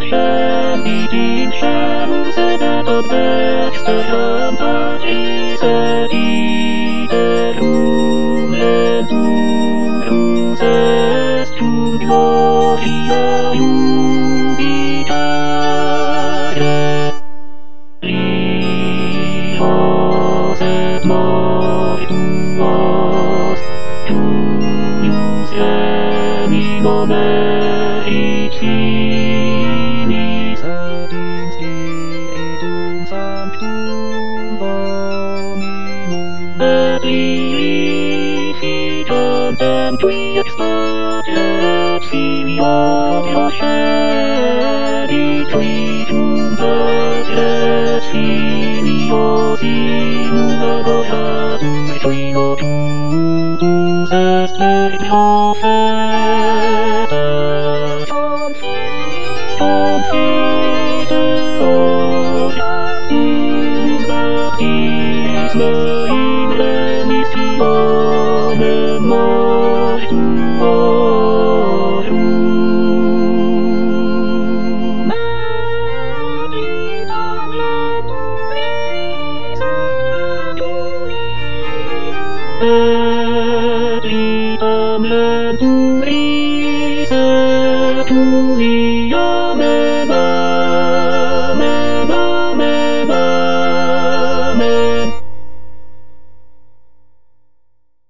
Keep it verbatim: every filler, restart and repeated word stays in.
Shining shadows at the best of the trees at the room and roses to gloria jubilare. Hijos et mortuos, Julius Emino meritimis, et in spiritum sanctum Dominum, et lili fidentem tui extat, et filio procedit tuitum vet, et filios inum adoratum trino tuus est per profetas. Confideor, tuus baptisma in remissionem mortuorum. Meditam leturis et vitam lenturis et tuiam